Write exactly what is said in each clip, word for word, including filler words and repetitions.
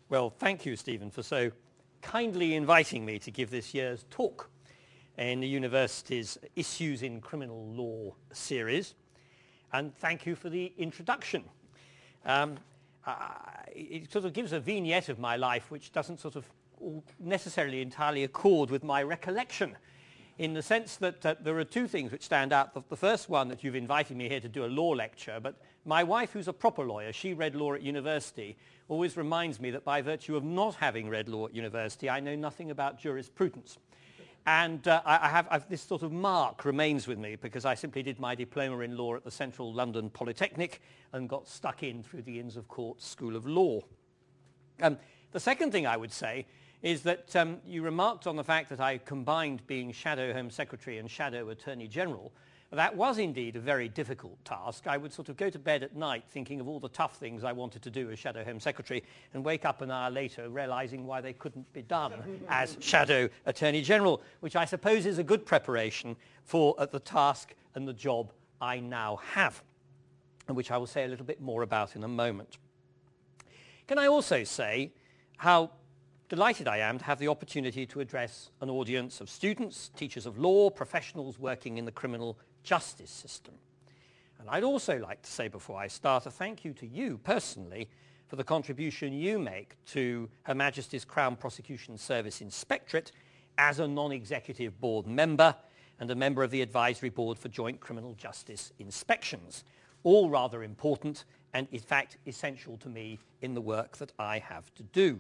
Well, thank you, Stephen, for so kindly inviting me to give this year's talk in the university's Issues in Criminal Law series. And thank you for the introduction. Um, uh, it sort of gives a vignette of my life which doesn't sort of necessarily entirely accord with my recollection, in the sense that uh, there are two things which stand out. The, the first one, that you've invited me here to do a law lecture, but my wife, who's a proper lawyer, she read law at university, always reminds me that by virtue of not having read law at university, I know nothing about jurisprudence. And uh, I, I have I've, this sort of mark remains with me because I simply did my diploma in law at the Central London Polytechnic and got stuck in through the Inns of Court School of Law. Um, the second thing I would say is that um, you remarked on the fact that I combined being Shadow Home Secretary and Shadow Attorney General. That was indeed a very difficult task. I would sort of go to bed at night thinking of all the tough things I wanted to do as Shadow Home Secretary and wake up an hour later realizing why they couldn't be done as Shadow Attorney General, which I suppose is a good preparation for uh, the task and the job I now have, and which I will say a little bit more about in a moment. Can I also say how delighted I am to have the opportunity to address an audience of students, teachers of law, professionals working in the criminal justice system. And I'd also like to say before I start a thank you to you personally for the contribution you make to Her Majesty's Crown Prosecution Service Inspectorate as a non-executive board member and a member of the Advisory Board for Joint Criminal Justice Inspections, all rather important and in fact essential to me in the work that I have to do.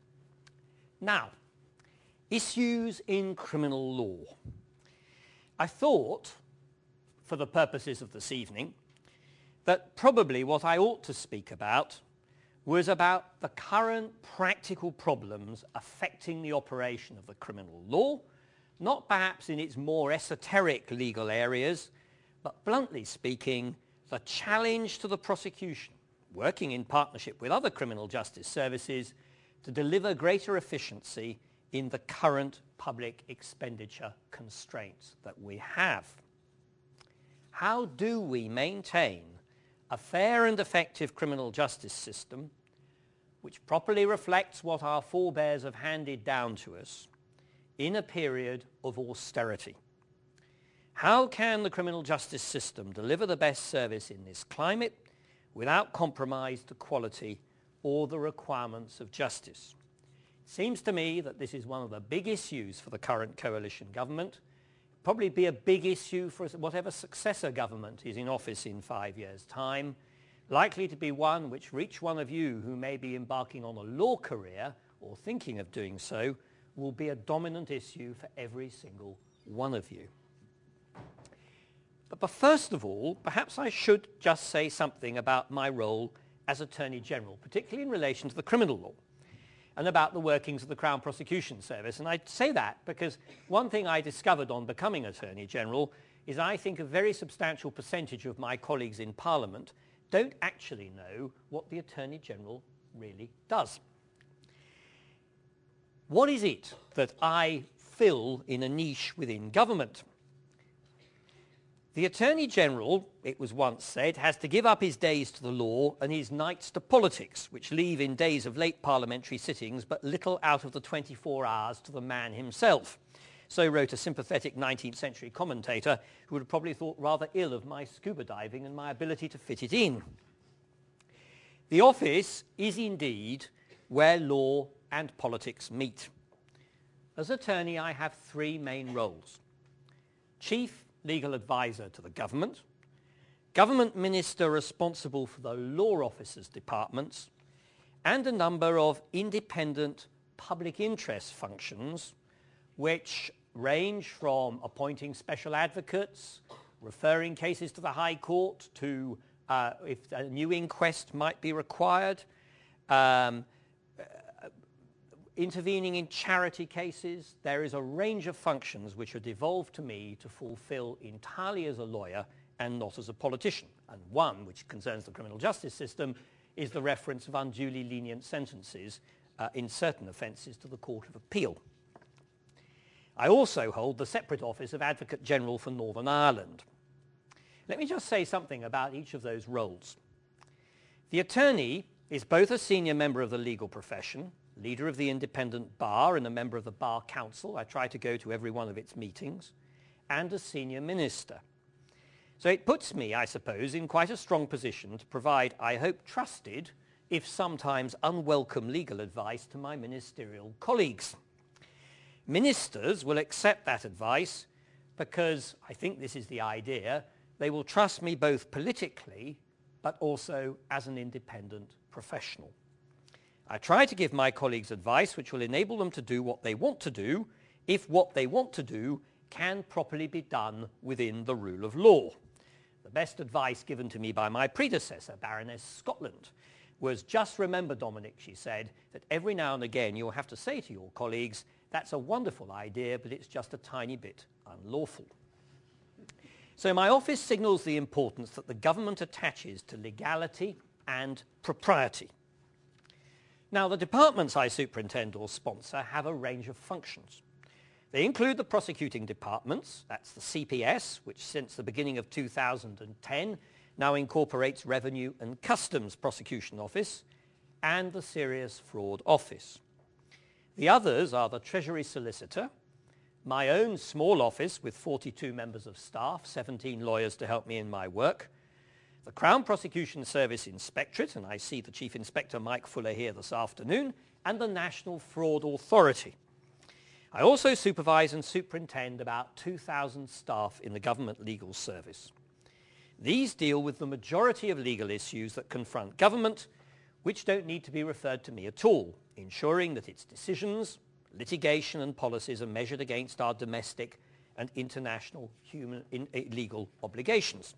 Now, issues in criminal law. I thought, for the purposes of this evening, that probably what I ought to speak about was about the current practical problems affecting the operation of the criminal law, not perhaps in its more esoteric legal areas, but bluntly speaking, the challenge to the prosecution, working in partnership with other criminal justice services, to deliver greater efficiency in the current public expenditure constraints that we have. How do we maintain a fair and effective criminal justice system which properly reflects what our forebears have handed down to us in a period of austerity? How can the criminal justice system deliver the best service in this climate without compromise to quality or the requirements of justice? It seems to me that this is one of the big issues for the current coalition government. Probably be a big issue for whatever successor government is in office in five years' time. Likely to be one which each one of you who may be embarking on a law career or thinking of doing so will be a dominant issue for every single one of you. But, but first of all, perhaps I should just say something about my role as Attorney General, particularly in relation to the criminal law, and about the workings of the Crown Prosecution Service. And I say that because one thing I discovered on becoming Attorney General is I think a very substantial percentage of my colleagues in Parliament don't actually know what the Attorney General really does. What is it that I fill in a niche within government? The Attorney General, it was once said, has to give up his days to the law and his nights to politics, which leave in days of late parliamentary sittings but little out of the twenty-four hours to the man himself. So wrote a sympathetic nineteenth century commentator who would have probably thought rather ill of my scuba diving and my ability to fit it in. The office is indeed where law and politics meet. As attorney, I have three main roles: Chief Legal Advisor to the Government, Government Minister responsible for the law officers' departments, and a number of independent public interest functions which range from appointing special advocates, referring cases to the High Court to uh, if a new inquest might be required, um, intervening in charity cases. There is a range of functions which are devolved to me to fulfill entirely as a lawyer and not as a politician. And one, which concerns the criminal justice system, is the reference of unduly lenient sentences uh, in certain offences to the Court of Appeal. I also hold the separate office of Advocate General for Northern Ireland. Let me just say something about each of those roles. The attorney is both a senior member of the legal profession, leader of the independent bar and a member of the Bar Council. I try to go to every one of its meetings, and a senior minister. So it puts me, I suppose, in quite a strong position to provide, I hope, trusted, if sometimes unwelcome legal advice to my ministerial colleagues. Ministers will accept that advice because, I think this is the idea, they will trust me both politically but also as an independent professional. I try to give my colleagues advice which will enable them to do what they want to do if what they want to do can properly be done within the rule of law. The best advice given to me by my predecessor, Baroness Scotland, was just remember, Dominic, she said, that every now and again you'll have to say to your colleagues, that's a wonderful idea, but it's just a tiny bit unlawful. So my office signals the importance that the government attaches to legality and propriety. Now, the departments I superintend or sponsor have a range of functions. They include the prosecuting departments, that's the C P S, which since the beginning of two thousand ten now incorporates Revenue and Customs Prosecution Office, and the Serious Fraud Office. The others are the Treasury Solicitor, my own small office with forty-two members of staff, seventeen lawyers to help me in my work, the Crown Prosecution Service Inspectorate, and I see the Chief Inspector Mike Fuller here this afternoon, and the National Fraud Authority. I also supervise and superintend about two thousand staff in the government legal service. These deal with the majority of legal issues that confront government, which don't need to be referred to me at all, ensuring that its decisions, litigation and policies are measured against our domestic and international human in, uh, legal obligations.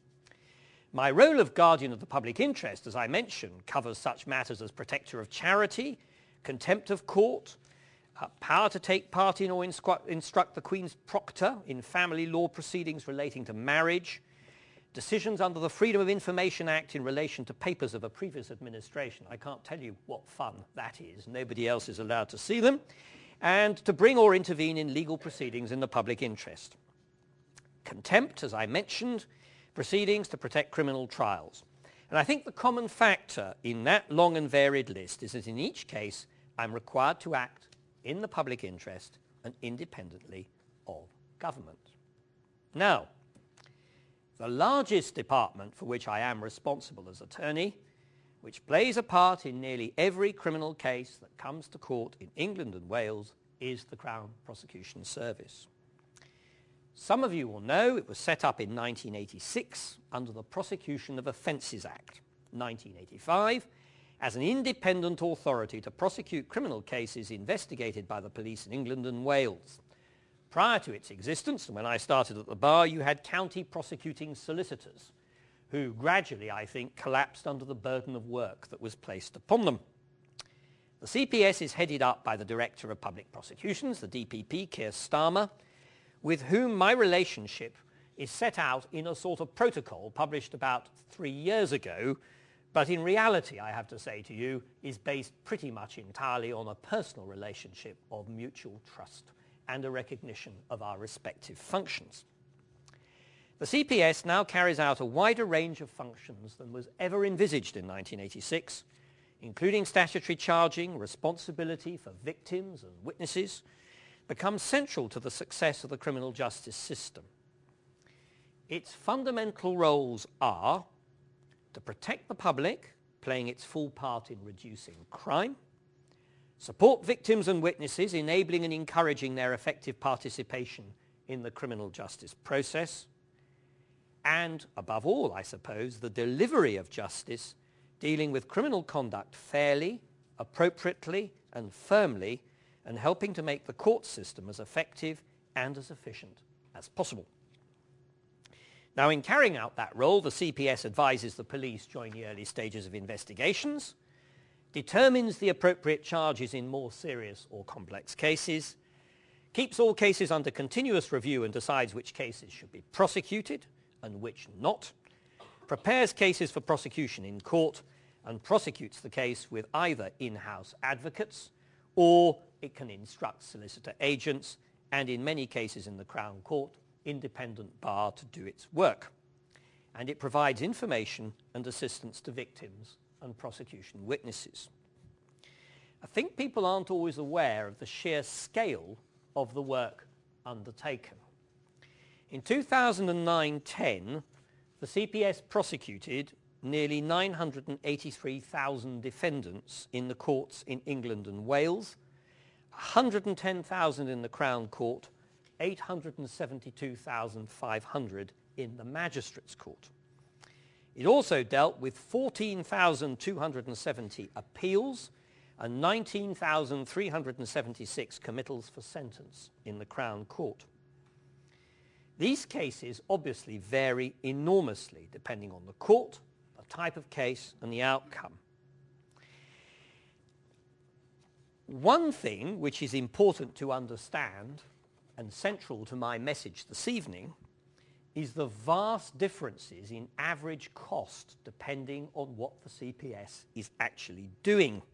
My role of guardian of the public interest, as I mentioned, covers such matters as protector of charity, contempt of court, uh, power to take part in or instru- instruct the Queen's proctor in family law proceedings relating to marriage, decisions under the Freedom of Information Act in relation to papers of a previous administration. I can't tell you what fun that is. Nobody else is allowed to see them. And to bring or intervene in legal proceedings in the public interest. Contempt, as I mentioned, proceedings to protect criminal trials. And I think the common factor in that long and varied list is that in each case I'm required to act in the public interest and independently of government. Now, the largest department for which I am responsible as attorney, which plays a part in nearly every criminal case that comes to court in England and Wales, is the Crown Prosecution Service. Some of you will know it was set up in nineteen eighty-six under the Prosecution of Offences Act, nineteen eighty-five, as an independent authority to prosecute criminal cases investigated by the police in England and Wales. Prior to its existence, and when I started at the bar, you had county prosecuting solicitors, who gradually, I think, collapsed under the burden of work that was placed upon them. The C P S is headed up by the Director of Public Prosecutions, the D P P, Keir Starmer, with whom my relationship is set out in a sort of protocol published about three years ago, but in reality, I have to say to you, is based pretty much entirely on a personal relationship of mutual trust and a recognition of our respective functions. The C P S now carries out a wider range of functions than was ever envisaged in nineteen eighty-six, including statutory charging, responsibility for victims and witnesses, becomes central to the success of the criminal justice system. Its fundamental roles are to protect the public, playing its full part in reducing crime, support victims and witnesses, enabling and encouraging their effective participation in the criminal justice process, and, above all, I suppose, the delivery of justice, dealing with criminal conduct fairly, appropriately, and firmly, and helping to make the court system as effective and as efficient as possible. Now, in carrying out that role, the C P S advises the police during the early stages of investigations, determines the appropriate charges in more serious or complex cases, keeps all cases under continuous review and decides which cases should be prosecuted and which not, prepares cases for prosecution in court, and prosecutes the case with either in-house advocates or it can instruct solicitor agents and, in many cases in the Crown Court, independent bar to do its work. And it provides information and assistance to victims and prosecution witnesses. I think people aren't always aware of the sheer scale of the work undertaken. In two thousand nine ten, the C P S prosecuted nearly nine hundred eighty-three thousand defendants in the courts in England and Wales, one hundred ten thousand in the Crown Court, eight hundred seventy-two thousand five hundred in the Magistrates' Court. It also dealt with fourteen thousand two hundred seventy appeals and nineteen thousand three hundred seventy-six committals for sentence in the Crown Court. These cases obviously vary enormously depending on the court, the type of case, and the outcome. One thing which is important to understand and central to my message this evening is the vast differences in average cost depending on what the C P S is actually doing.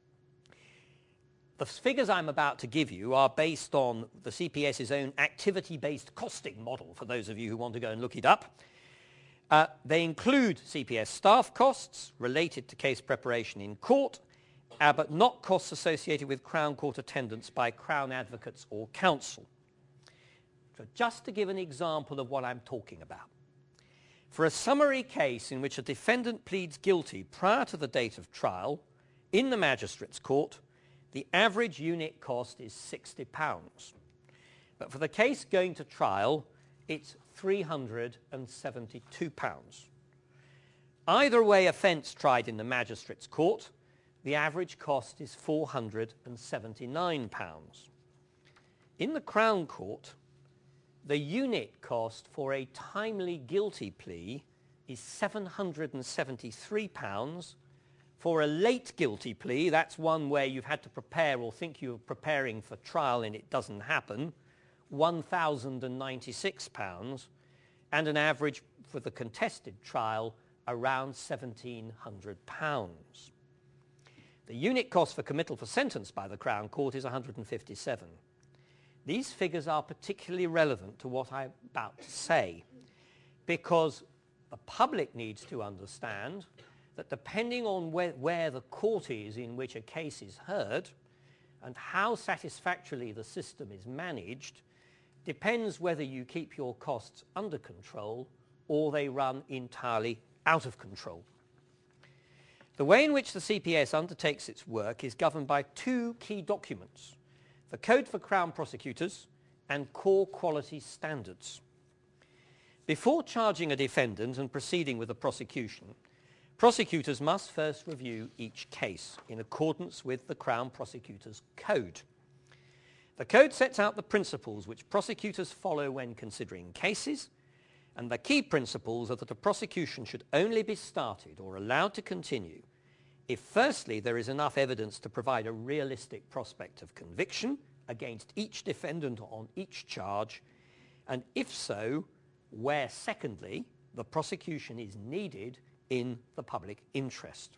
The figures I'm about to give you are based on the C P S's own activity-based costing model, for those of you who want to go and look it up. Uh, they include C P S staff costs related to case preparation in court, uh, but not costs associated with Crown Court attendance by Crown advocates or counsel. So just to give an example of what I'm talking about. For a summary case in which a defendant pleads guilty prior to the date of trial in the Magistrates' Court, the average unit cost is sixty pounds. But for the case going to trial, it's three hundred seventy-two pounds. Either way offence tried in the Magistrates' Court, the average cost is four hundred seventy-nine pounds. In the Crown Court, the unit cost for a timely guilty plea is seven hundred seventy-three pounds. For a late guilty plea, that's one where you've had to prepare or think you're preparing for trial and it doesn't happen, one thousand ninety-six pounds, and an average for the contested trial around seventeen hundred pounds. The unit cost for committal for sentence by the Crown Court is one hundred fifty-seven. These figures are particularly relevant to what I'm about to say because the public needs to understand that depending on where, where the court is in which a case is heard and how satisfactorily the system is managed depends whether you keep your costs under control or they run entirely out of control. The way in which the C P S undertakes its work is governed by two key documents: the Code for Crown Prosecutors and Core Quality Standards. Before charging a defendant and proceeding with the prosecution, prosecutors must first review each case in accordance with the Crown Prosecutor's Code. The Code sets out the principles which prosecutors follow when considering cases, and the key principles are that a prosecution should only be started or allowed to continue if firstly there is enough evidence to provide a realistic prospect of conviction against each defendant on each charge, and if so, where secondly the prosecution is needed in the public interest.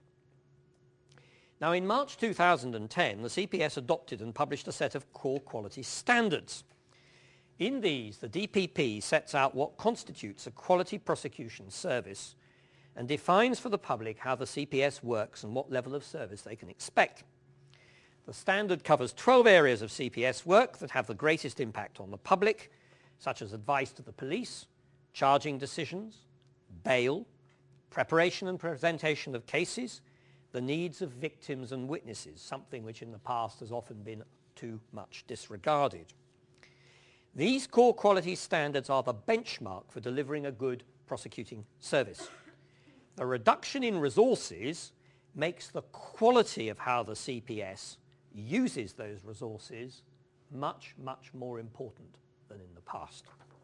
Now, in March two thousand ten, the C P S adopted and published a set of core quality standards. In these, the D P P sets out what constitutes a quality prosecution service and defines for the public how the C P S works and what level of service they can expect. The standard covers twelve areas of C P S work that have the greatest impact on the public, such as advice to the police, charging decisions, bail, preparation and presentation of cases, the needs of victims and witnesses, something which in the past has often been too much disregarded. These core quality standards are the benchmark for delivering a good prosecuting service. The reduction in resources makes the quality of how the C P S uses those resources much, much more important than in the past.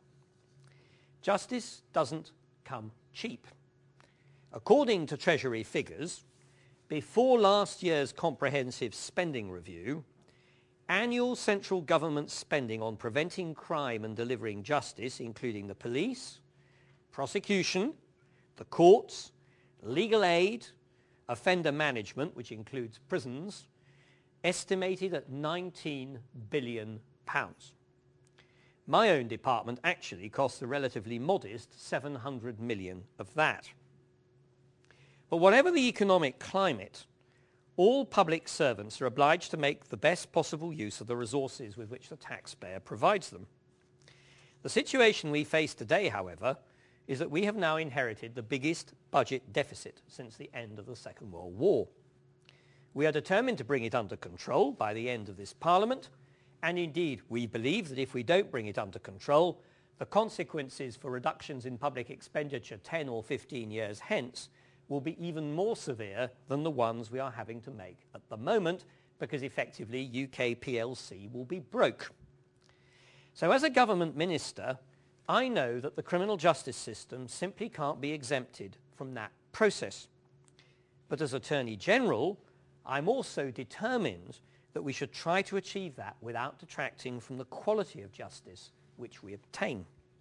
Justice doesn't come cheap. According to Treasury figures, before last year's comprehensive spending review, annual central government spending on preventing crime and delivering justice, including the police, prosecution, the courts, legal aid, offender management, which includes prisons, estimated at nineteen billion pounds. My own department actually costs a relatively modest seven hundred million of that. But whatever the economic climate, all public servants are obliged to make the best possible use of the resources with which the taxpayer provides them. The situation we face today, however, is that we have now inherited the biggest budget deficit since the end of the Second World War. We are determined to bring it under control by the end of this Parliament, and indeed we believe that if we don't bring it under control, the consequences for reductions in public expenditure ten or fifteen years hence will be even more severe than the ones we are having to make at the moment, because effectively U K P L C will be broke. So as a government minister, I know that the criminal justice system simply can't be exempted from that process. But as Attorney General, I'm also determined that we should try to achieve that without detracting from the quality of justice which we obtain.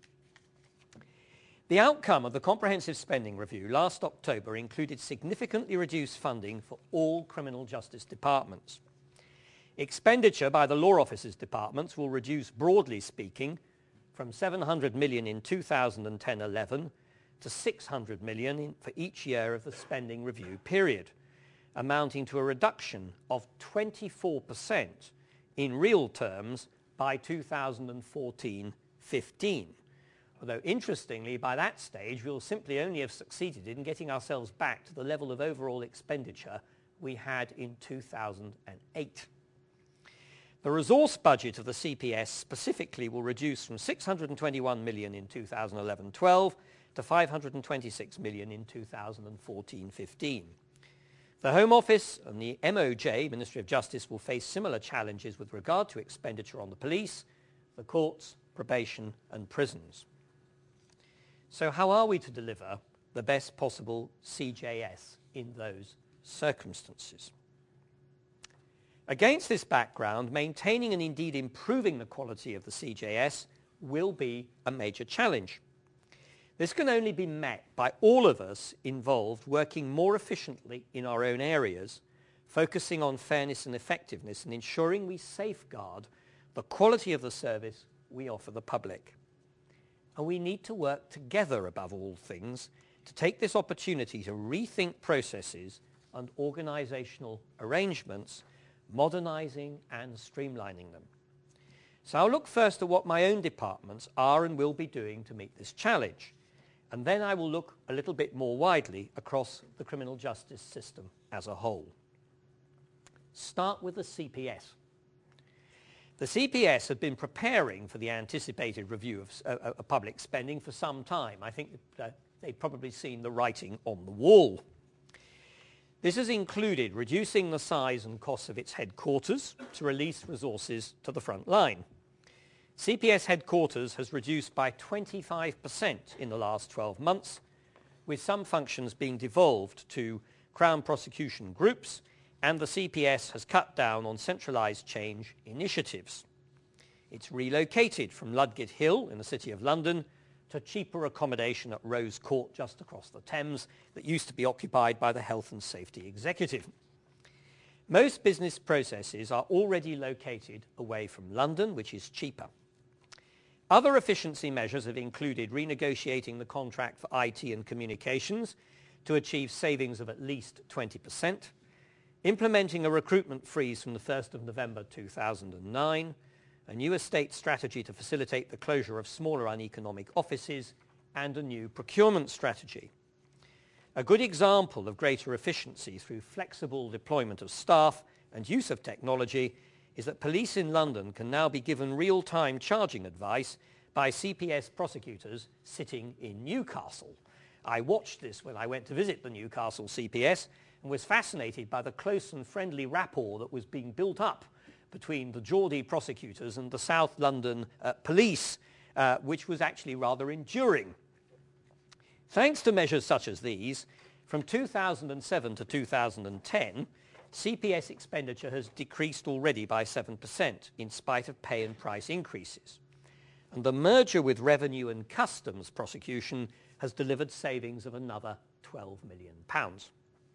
The outcome of the Comprehensive Spending Review last October included significantly reduced funding for all criminal justice departments. Expenditure by the law officers departments will reduce, broadly speaking, from seven hundred million in two thousand ten eleven to six hundred million in, for each year of the spending review period, amounting to a reduction of twenty-four percent in real terms by two thousand fourteen fifteen. Although, interestingly, by that stage, we'll simply only have succeeded in getting ourselves back to the level of overall expenditure we had in two thousand eight. The resource budget of the C P S specifically will reduce from six hundred twenty-one million in two thousand eleven twelve to five hundred twenty-six million in two thousand fourteen fifteen. The Home Office and the M O J, Ministry of Justice, will face similar challenges with regard to expenditure on the police, the courts, probation and prisons. So how are we to deliver the best possible C J S in those circumstances? Against this background, maintaining and indeed improving the quality of the C J S will be a major challenge. This can only be met by all of us involved working more efficiently in our own areas, focusing on fairness and effectiveness and ensuring we safeguard the quality of the service we offer the public. And we need to work together above all things to take this opportunity to rethink processes and organizational arrangements, modernizing and streamlining them. So I'll look first at what my own departments are and will be doing to meet this challenge. And then I will look a little bit more widely across the criminal justice system as a whole. Start with the C P S. The C P S had been preparing for the anticipated review of uh, uh, public spending for some time. I think uh, they'd probably seen the writing on the wall. This has included reducing the size and costs of its headquarters to release resources to the front line. C P S headquarters has reduced by twenty-five percent in the last twelve months, with some functions being devolved to Crown prosecution groups, and the C P S has cut down on centralised change initiatives. It's relocated from Ludgate Hill in the City of London to cheaper accommodation at Rose Court just across the Thames that used to be occupied by the Health and Safety Executive. Most business processes are already located away from London, which is cheaper. Other efficiency measures have included renegotiating the contract for I T and communications to achieve savings of at least twenty percent, implementing a recruitment freeze from the first of November two thousand nine, a new estate strategy to facilitate the closure of smaller uneconomic offices, and a new procurement strategy. A good example of greater efficiency through flexible deployment of staff and use of technology is that police in London can now be given real-time charging advice by C P S prosecutors sitting in Newcastle. I watched this when I went to visit the Newcastle C P S and was fascinated by the close and friendly rapport that was being built up between the Geordie prosecutors and the South London uh, police, uh, which was actually rather enduring. Thanks to measures such as these, from two thousand seven to two thousand ten, C P S expenditure has decreased already by seven percent in spite of pay and price increases. And the merger with Revenue and Customs prosecution has delivered savings of another twelve million pounds.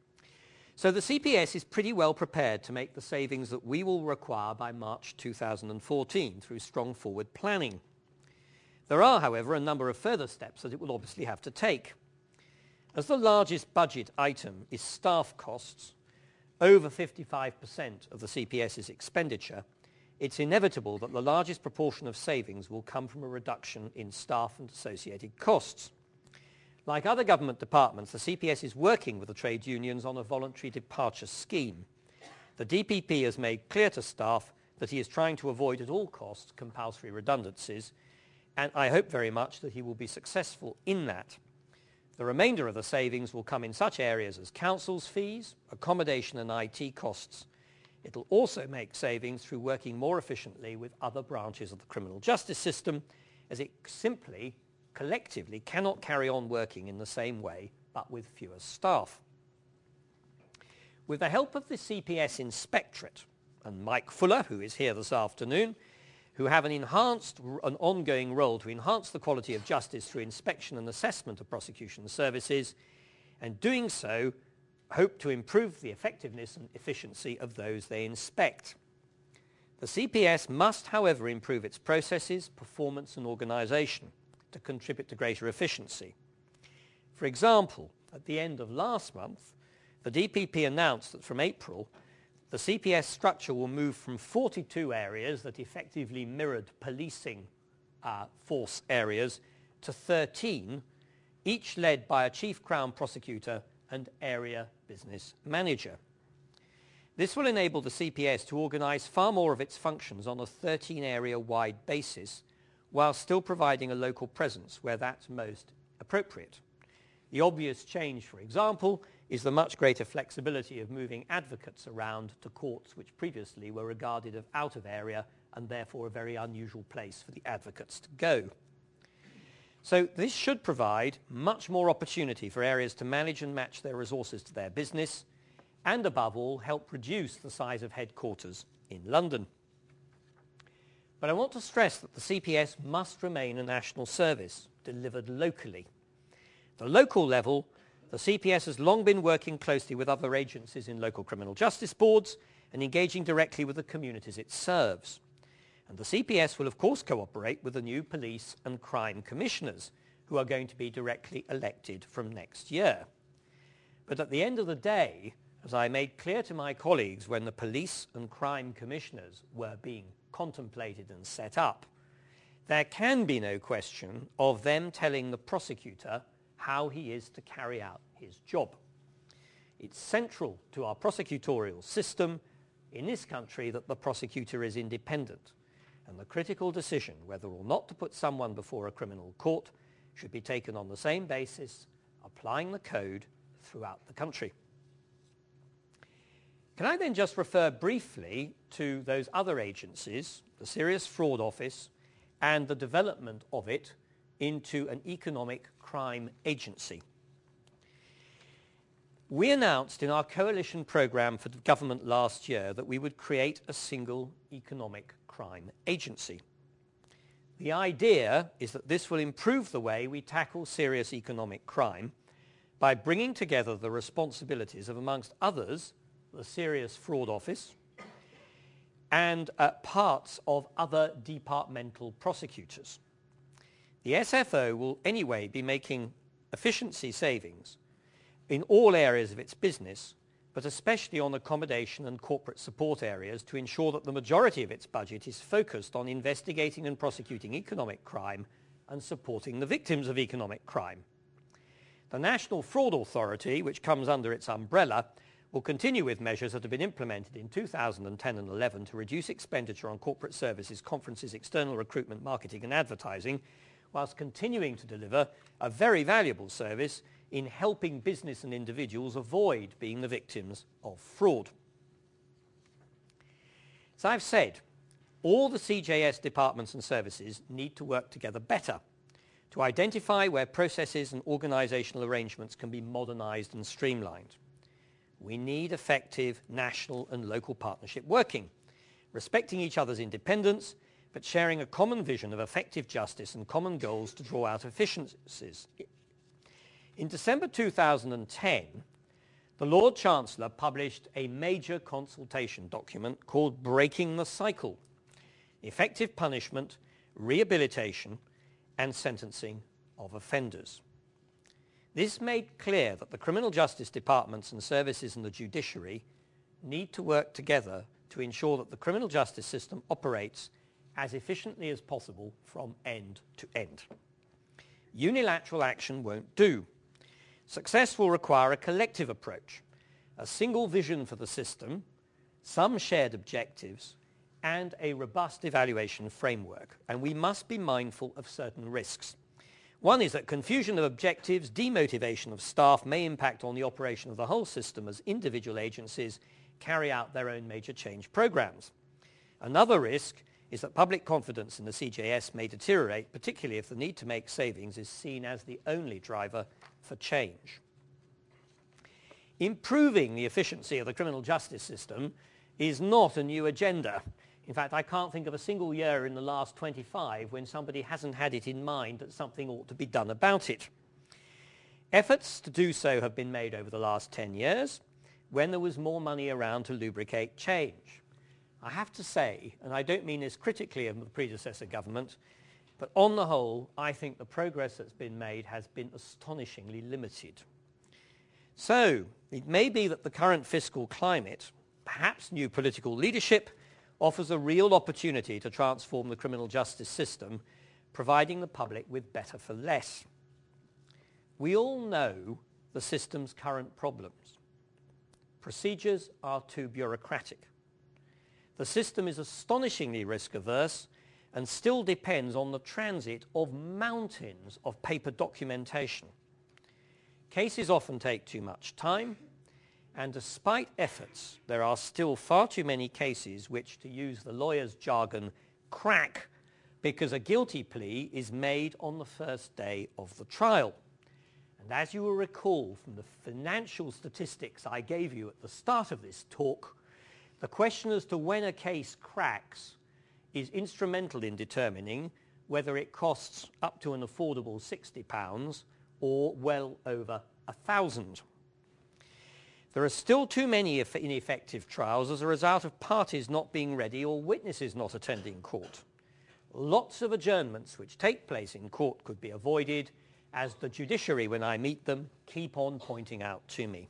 So the C P S is pretty well prepared to make the savings that we will require by March two thousand fourteen through strong forward planning. There are, however, a number of further steps that it will obviously have to take. As the largest budget item is staff costs, over fifty-five percent of the C P S's expenditure, it's inevitable that the largest proportion of savings will come from a reduction in staff and associated costs. Like other government departments, the C P S is working with the trade unions on a voluntary departure scheme. The D P P has made clear to staff that he is trying to avoid at all costs compulsory redundancies, and I hope very much that he will be successful in that. The remainder of the savings will come in such areas as council's fees, accommodation and I T costs. It will also make savings through working more efficiently with other branches of the criminal justice system, as it simply, collectively, cannot carry on working in the same way, but with fewer staff. With the help of the C P S Inspectorate and Mike Fuller, who is here this afternoon, who have an enhanced, an ongoing role to enhance the quality of justice through inspection and assessment of prosecution services, and doing so, hope to improve the effectiveness and efficiency of those they inspect. The C P S must, however, improve its processes, performance and organisation to contribute to greater efficiency. For example, at the end of last month, the D P P announced that from April, the C P S structure will move from forty-two areas that effectively mirrored policing uh, force areas to thirteen, each led by a chief Crown prosecutor and area business manager. This will enable the C P S to organise far more of its functions on a thirteen area wide basis, while still providing a local presence where that's most appropriate. The obvious change, for example, is the much greater flexibility of moving advocates around to courts which previously were regarded as out of area and therefore a very unusual place for the advocates to go. So this should provide much more opportunity for areas to manage and match their resources to their business, and above all, help reduce the size of headquarters in London. But I want to stress that the C P S must remain a national service, delivered locally. At the local level, the C P S has long been working closely with other agencies in local criminal justice boards and engaging directly with the communities it serves. And the C P S will of course cooperate with the new police and crime commissioners, who are going to be directly elected from next year. But at the end of the day, as I made clear to my colleagues when the police and crime commissioners were being contemplated and set up, there can be no question of them telling the prosecutor how he is to carry out his job. It's central to our prosecutorial system in this country that the prosecutor is independent, and the critical decision whether or not to put someone before a criminal court should be taken on the same basis, applying the code throughout the country. Can I then just refer briefly to those other agencies, the Serious Fraud Office and the development of it into an economic crime agency. We announced in our coalition programme for the government last year that we would create a single economic crime agency. The idea is that this will improve the way we tackle serious economic crime by bringing together the responsibilities of, amongst others, the Serious Fraud Office and uh, parts of other departmental prosecutors. The S F O will anyway be making efficiency savings in all areas of its business, but especially on accommodation and corporate support areas, to ensure that the majority of its budget is focused on investigating and prosecuting economic crime and supporting the victims of economic crime. The National Fraud Authority, which comes under its umbrella, will continue with measures that have been implemented in two thousand ten and eleven to reduce expenditure on corporate services, conferences, external recruitment, marketing and advertising, whilst continuing to deliver a very valuable service in helping business and individuals avoid being the victims of fraud. As I've said, all the C J S departments and services need to work together better to identify where processes and organisational arrangements can be modernised and streamlined. We need effective national and local partnership working, respecting each other's independence, but sharing a common vision of effective justice and common goals to draw out efficiencies. In December two thousand ten, the Lord Chancellor published a major consultation document called Breaking the Cycle: Effective Punishment, Rehabilitation and Sentencing of Offenders. This made clear that the criminal justice departments and services in the judiciary need to work together to ensure that the criminal justice system operates as efficiently as possible from end to end. Unilateral action won't do. Success will require a collective approach, a single vision for the system, some shared objectives, and a robust evaluation framework. And we must be mindful of certain risks. One is that confusion of objectives, demotivation of staff may impact on the operation of the whole system as individual agencies carry out their own major change programs. Another risk is that public confidence in the C J S may deteriorate, particularly if the need to make savings is seen as the only driver for change. Improving the efficiency of the criminal justice system is not a new agenda. In fact, I can't think of a single year in the last twenty-five when somebody hasn't had it in mind that something ought to be done about it. Efforts to do so have been made over the last ten years when there was more money around to lubricate change. I have to say, and I don't mean this critically of the predecessor government, but on the whole, I think the progress that's been made has been astonishingly limited. So, it may be that the current fiscal climate, perhaps new political leadership, offers a real opportunity to transform the criminal justice system, providing the public with better for less. We all know the system's current problems. Procedures are too bureaucratic. The system is astonishingly risk-averse and still depends on the transit of mountains of paper documentation. Cases often take too much time, and despite efforts, there are still far too many cases which, to use the lawyer's jargon, crack because a guilty plea is made on the first day of the trial. And as you will recall from the financial statistics I gave you at the start of this talk, the question as to when a case cracks is instrumental in determining whether it costs up to an affordable sixty pounds or well over a thousand. There are still too many ineffective trials as a result of parties not being ready or witnesses not attending court. Lots of adjournments which take place in court could be avoided, as the judiciary, when I meet them, keep on pointing out to me.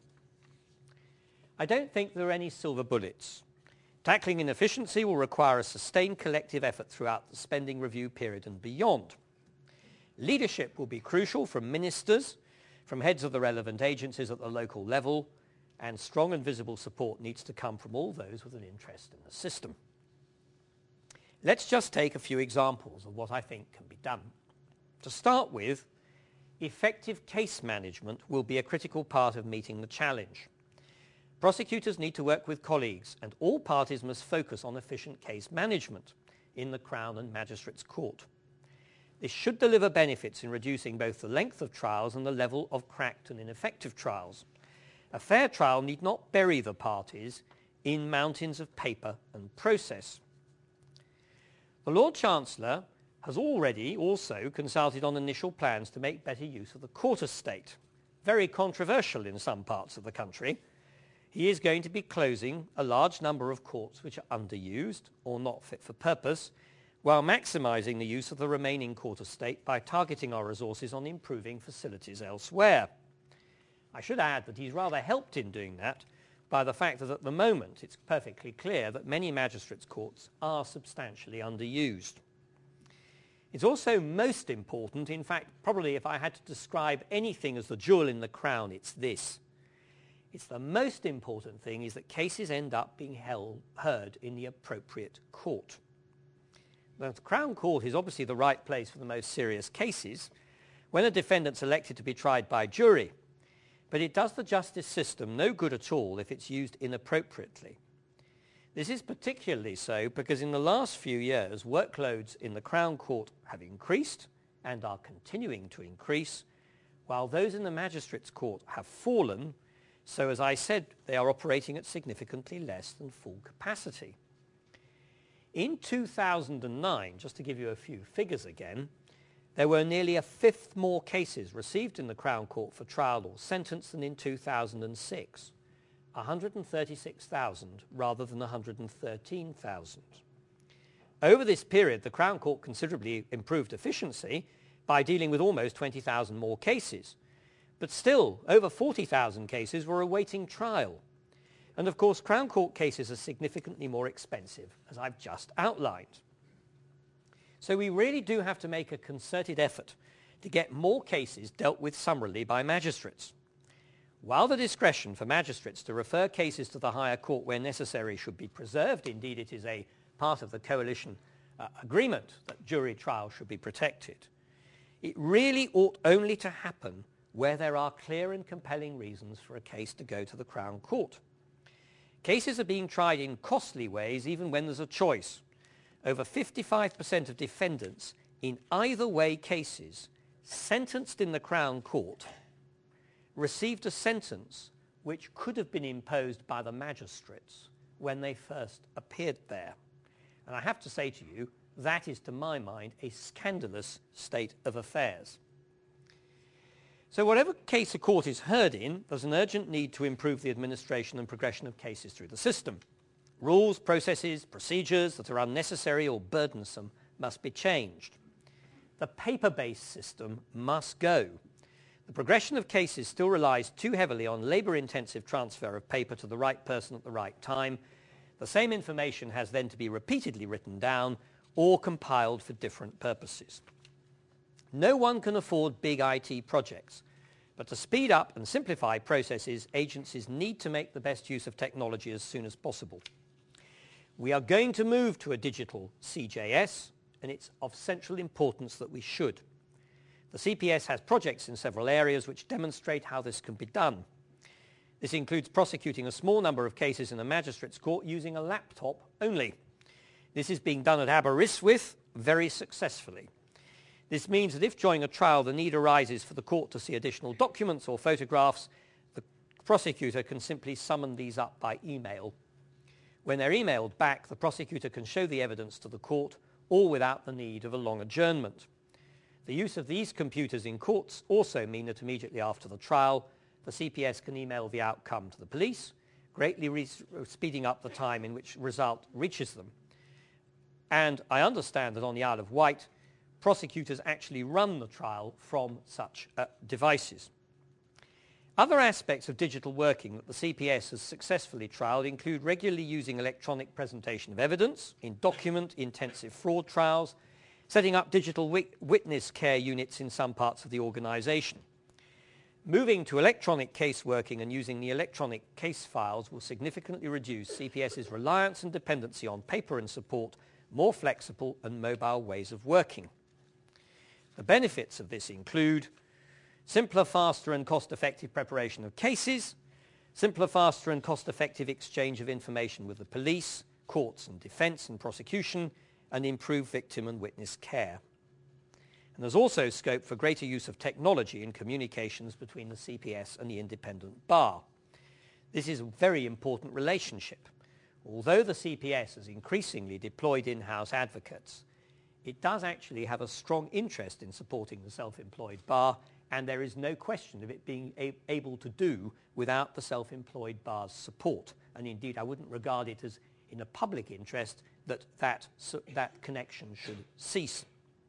I don't think there are any silver bullets. Tackling inefficiency will require a sustained collective effort throughout the spending review period and beyond. Leadership will be crucial from ministers, from heads of the relevant agencies at the local level, and strong and visible support needs to come from all those with an interest in the system. Let's just take a few examples of what I think can be done. To start with, effective case management will be a critical part of meeting the challenge. Prosecutors need to work with colleagues, and all parties must focus on efficient case management in the Crown and Magistrates' Court. This should deliver benefits in reducing both the length of trials and the level of cracked and ineffective trials. A fair trial need not bury the parties in mountains of paper and process. The Lord Chancellor has already also consulted on initial plans to make better use of the court estate. Very controversial in some parts of the country. He is going to be closing a large number of courts which are underused or not fit for purpose, while maximising the use of the remaining court estate by targeting our resources on improving facilities elsewhere. I should add that he's rather helped in doing that by the fact that at the moment it's perfectly clear that many magistrates' courts are substantially underused. It's also most important, in fact, probably if I had to describe anything as the jewel in the crown, it's this. It's the most important thing is that cases end up being held, heard in the appropriate court. Now, the Crown Court is obviously the right place for the most serious cases when a defendant's elected to be tried by jury, but it does the justice system no good at all if it's used inappropriately. This is particularly so because in the last few years, workloads in the Crown Court have increased and are continuing to increase, while those in the Magistrates' Court have fallen. So, as I said, they are operating at significantly less than full capacity. In two thousand nine, just to give you a few figures again, there were nearly a fifth more cases received in the Crown Court for trial or sentence than in two thousand six, one hundred thirty-six thousand rather than one hundred thirteen thousand. Over this period, the Crown Court considerably improved efficiency by dealing with almost twenty thousand more cases, But still, over forty thousand cases were awaiting trial. And of course, Crown Court cases are significantly more expensive, as I've just outlined. So we really do have to make a concerted effort to get more cases dealt with summarily by magistrates. While the discretion for magistrates to refer cases to the higher court where necessary should be preserved, indeed it is a part of the coalition uh, agreement that jury trial should be protected, it really ought only to happen where there are clear and compelling reasons for a case to go to the Crown Court. Cases are being tried in costly ways even when there's a choice. Over fifty-five percent of defendants in either way cases sentenced in the Crown Court received a sentence which could have been imposed by the magistrates when they first appeared there. And I have to say to you, that is, to my mind, a scandalous state of affairs. So whatever case a court is heard in, there's an urgent need to improve the administration and progression of cases through the system. Rules, processes, procedures that are unnecessary or burdensome must be changed. The paper-based system must go. The progression of cases still relies too heavily on labour-intensive transfer of paper to the right person at the right time. The same information has then to be repeatedly written down or compiled for different purposes. No one can afford big I T projects, but to speed up and simplify processes, agencies need to make the best use of technology as soon as possible. We are going to move to a digital C J S, and it's of central importance that we should. The C P S has projects in several areas which demonstrate how this can be done. This includes prosecuting a small number of cases in a magistrate's court using a laptop only. This is being done at Aberystwyth very successfully. This means that if during a trial the need arises for the court to see additional documents or photographs, the prosecutor can simply summon these up by email. When they're emailed back, the prosecutor can show the evidence to the court, all without the need of a long adjournment. The use of these computers in courts also mean that immediately after the trial, the C P S can email the outcome to the police, greatly re- speeding up the time in which the result reaches them. And I understand that on the Isle of Wight, prosecutors actually run the trial from such uh, devices. Other aspects of digital working that the C P S has successfully trialled include regularly using electronic presentation of evidence in document-intensive fraud trials, setting up digital wit- witness care units in some parts of the organisation. Moving to electronic case working and using the electronic case files will significantly reduce C P S's reliance and dependency on paper and support more flexible and mobile ways of working. The benefits of this include simpler, faster and cost-effective preparation of cases, simpler, faster and cost-effective exchange of information with the police, courts and defence and prosecution, and improved victim and witness care. And there's also scope for greater use of technology in communications between the C P S and the independent bar. This is a very important relationship. Although the C P S has increasingly deployed in-house advocates, it does actually have a strong interest in supporting the self-employed bar, and there is no question of it being a- able to do without the self-employed bar's support. And indeed, I wouldn't regard it as in a public interest that that, so that connection should cease.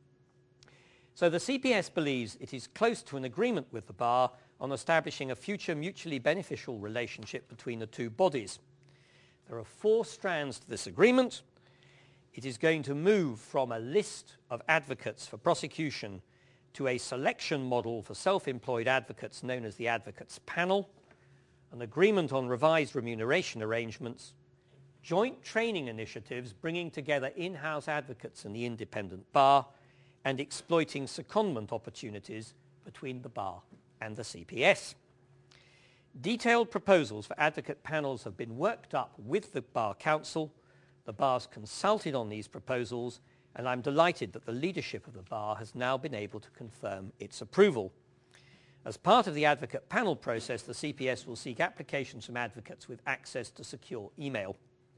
So the C P S believes it is close to an agreement with the bar on establishing a future mutually beneficial relationship between the two bodies. There are four strands to this agreement. It is going to move from a list of advocates for prosecution to a selection model for self-employed advocates known as the Advocates Panel, an agreement on revised remuneration arrangements, joint training initiatives bringing together in-house advocates and the independent bar, and exploiting secondment opportunities between the bar and the C P S. Detailed proposals for advocate panels have been worked up with the Bar Council. The bar's consulted on these proposals, and I'm delighted that the leadership of the bar has now been able to confirm its approval. As part of the advocate panel process, the C P S will seek applications from advocates with access to secure email.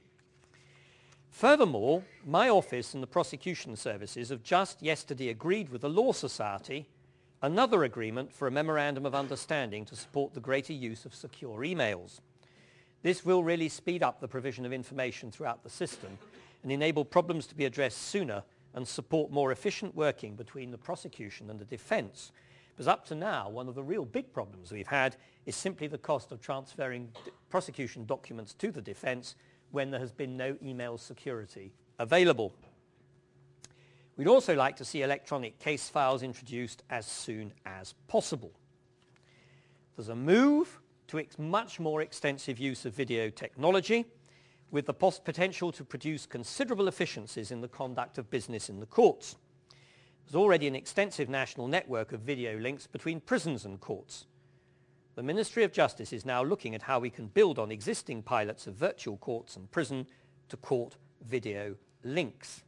Furthermore, my office and the prosecution services have just yesterday agreed with the Law Society another agreement for a memorandum of understanding to support the greater use of secure emails. This will really speed up the provision of information throughout the system and enable problems to be addressed sooner and support more efficient working between the prosecution and the defence, Because up to now, one of the real big problems we've had is simply the cost of transferring d- prosecution documents to the defence when there has been no email security available. We'd also like to see electronic case files introduced as soon as possible. There's a move to ex- much more extensive use of video technology, with the pos- potential to produce considerable efficiencies in the conduct of business in the courts. There's already an extensive national network of video links between prisons and courts. The Ministry of Justice is now looking at how we can build on existing pilots of virtual courts and prison to court video links.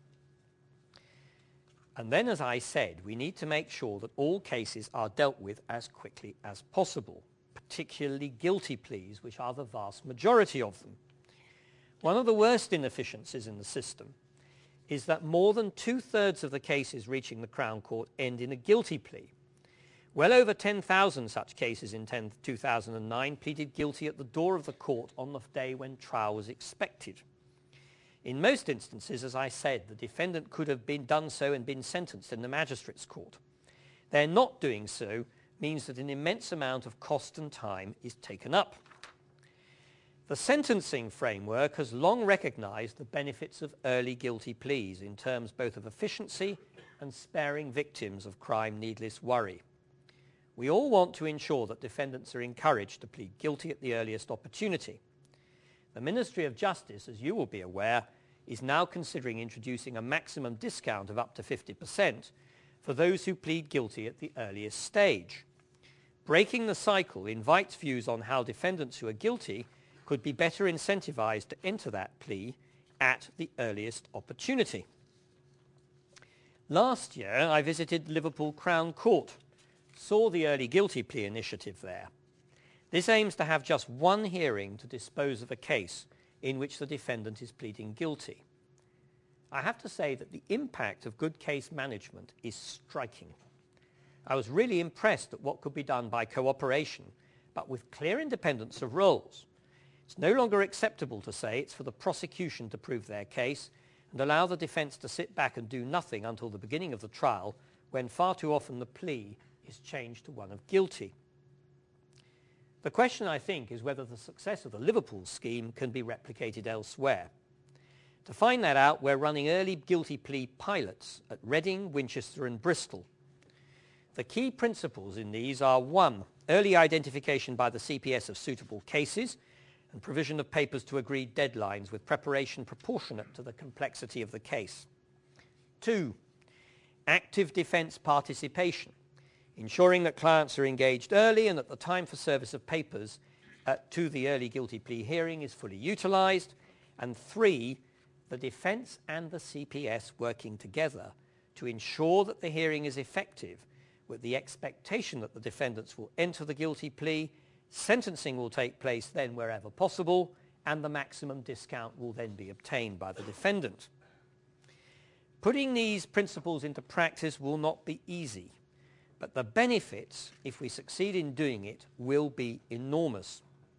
And then, as I said, we need to make sure that all cases are dealt with as quickly as possible, particularly guilty pleas, which are the vast majority of them. One of the worst inefficiencies in the system is that more than two-thirds of the cases reaching the Crown Court end in a guilty plea. Well over ten thousand such cases in two thousand nine pleaded guilty at the door of the court on the day when trial was expected. In most instances, as I said, the defendant could have been done so and been sentenced in the magistrate's court. Their not doing so means that an immense amount of cost and time is taken up. The sentencing framework has long recognised the benefits of early guilty pleas in terms both of efficiency and sparing victims of crime needless worry. We all want to ensure that defendants are encouraged to plead guilty at the earliest opportunity. The Ministry of Justice, as you will be aware, is now considering introducing a maximum discount of up to fifty percent for those who plead guilty at the earliest stage. Breaking the cycle invites views on how defendants who are guilty could be better incentivised to enter that plea at the earliest opportunity. Last year, I visited Liverpool Crown Court, saw the early guilty plea initiative there. This aims to have just one hearing to dispose of a case in which the defendant is pleading guilty. I have to say that the impact of good case management is striking. I was really impressed at what could be done by cooperation, but with clear independence of roles. It's no longer acceptable to say it's for the prosecution to prove their case and allow the defence to sit back and do nothing until the beginning of the trial, when far too often the plea is changed to one of guilty. The question, I think, is whether the success of the Liverpool scheme can be replicated elsewhere. To find that out, we're running early guilty plea pilots at Reading, Winchester and Bristol. The key principles in these are: one, early identification by the C P S of suitable cases and provision of papers to agreed deadlines with preparation proportionate to the complexity of the case. Two, active defence participation, ensuring that clients are engaged early and that the time for service of papers uh, to the early guilty plea hearing is fully utilised. And three, the defence and the C P S working together to ensure that the hearing is effective, with the expectation that the defendants will enter the guilty plea, sentencing will take place then wherever possible, and the maximum discount will then be obtained by the defendant. Putting these principles into practice will not be easy, but the benefits, if we succeed in doing it, will be enormous.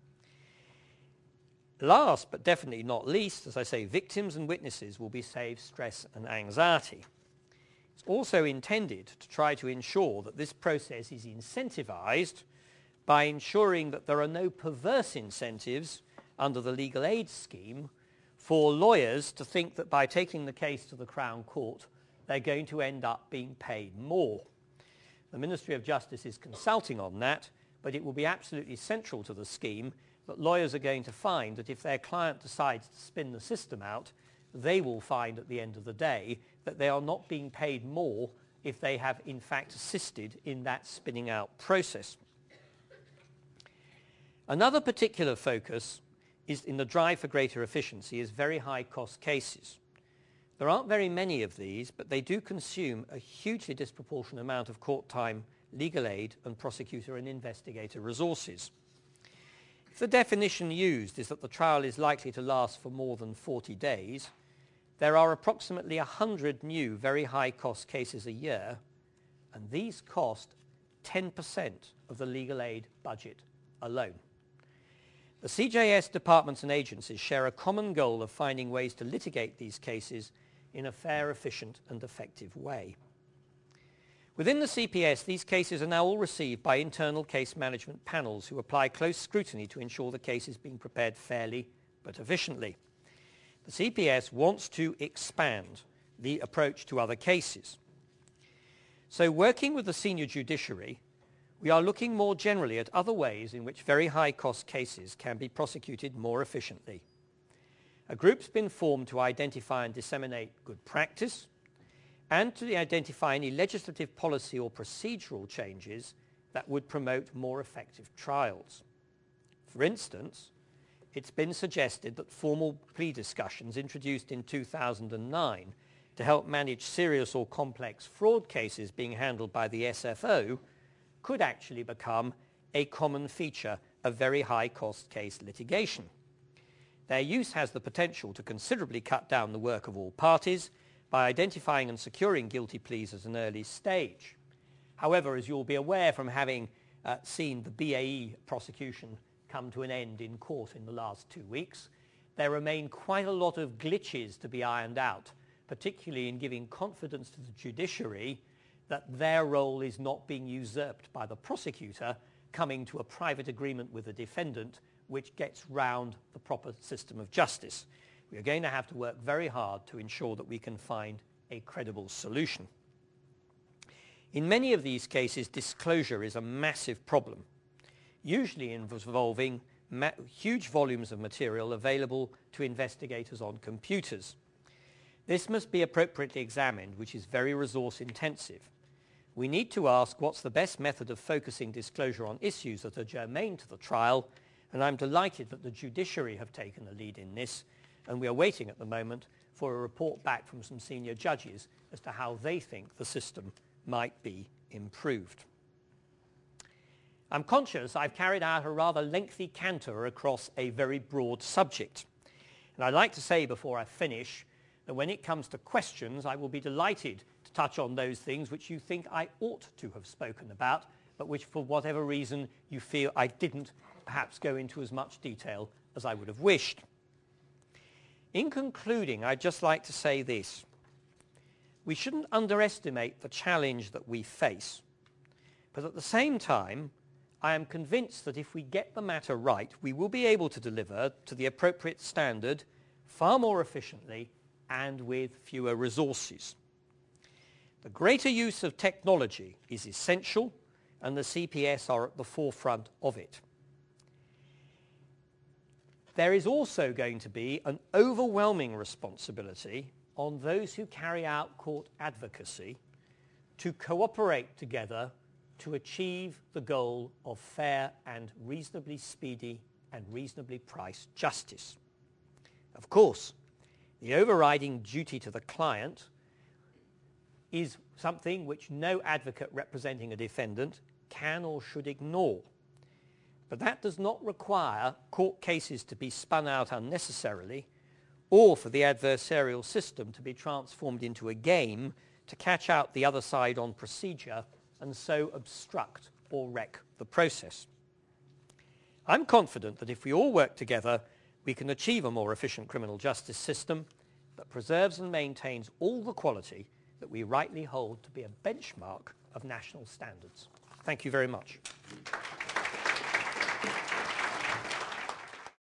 Last, but definitely not least, as I say, victims and witnesses will be saved stress and anxiety. It's also intended to try to ensure that this process is incentivised by ensuring that there are no perverse incentives under the legal aid scheme for lawyers to think that by taking the case to the Crown Court, they're going to end up being paid more. The Ministry of Justice is consulting on that, but it will be absolutely central to the scheme that lawyers are going to find that if their client decides to spin the system out, they will find at the end of the day that they are not being paid more if they have in fact assisted in that spinning out process. Another particular focus is in the drive for greater efficiency is very high cost cases. There aren't very many of these, but they do consume a hugely disproportionate amount of court time, legal aid and prosecutor and investigator resources. If the definition used is that the trial is likely to last for more than forty days, there are approximately one hundred new very high cost cases a year, and these cost ten percent of the legal aid budget alone. The C J S departments and agencies share a common goal of finding ways to litigate these cases in a fair, efficient and effective way. Within the C P S, these cases are now all received by internal case management panels who apply close scrutiny to ensure the case is being prepared fairly but efficiently. The C P S wants to expand the approach to other cases. So working with the senior judiciary, we are looking more generally at other ways in which very high-cost cases can be prosecuted more efficiently. A group's been formed to identify and disseminate good practice and to identify any legislative policy or procedural changes that would promote more effective trials. For instance, it's been suggested that formal plea discussions introduced in two thousand nine to help manage serious or complex fraud cases being handled by the S F O could actually become a common feature of very high-cost case litigation. Their use has the potential to considerably cut down the work of all parties by identifying and securing guilty pleas at an early stage. However, as you'll be aware from having uh, seen the B A E prosecution come to an end in court in the last two weeks, there remain quite a lot of glitches to be ironed out, particularly in giving confidence to the judiciary that their role is not being usurped by the prosecutor coming to a private agreement with the defendant which gets round the proper system of justice. We are going to have to work very hard to ensure that we can find a credible solution. In many of these cases, disclosure is a massive problem, usually involving ma- huge volumes of material available to investigators on computers. This must be appropriately examined, which is very resource intensive. We need to ask what's the best method of focusing disclosure on issues that are germane to the trial, and I'm delighted that the judiciary have taken a lead in this, and we are waiting at the moment for a report back from some senior judges as to how they think the system might be improved. I'm conscious I've carried out a rather lengthy canter across a very broad subject, and I'd like to say before I finish that when it comes to questions, I will be delighted to touch on those things which you think I ought to have spoken about, but which for whatever reason you feel I didn't perhaps go into as much detail as I would have wished. In concluding, I'd just like to say this. We shouldn't underestimate the challenge that we face, but at the same time, I am convinced that if we get the matter right, we will be able to deliver to the appropriate standard far more efficiently and with fewer resources. The greater use of technology is essential, and the C P S are at the forefront of it. There is also going to be an overwhelming responsibility on those who carry out court advocacy to cooperate together to achieve the goal of fair and reasonably speedy and reasonably priced justice. Of course, the overriding duty to the client is something which no advocate representing a defendant can or should ignore. But that does not require court cases to be spun out unnecessarily or for the adversarial system to be transformed into a game to catch out the other side on procedure and so obstruct or wreck the process. I'm confident that if we all work together, we can achieve a more efficient criminal justice system that preserves and maintains all the quality that we rightly hold to be a benchmark of national standards. Thank you very much.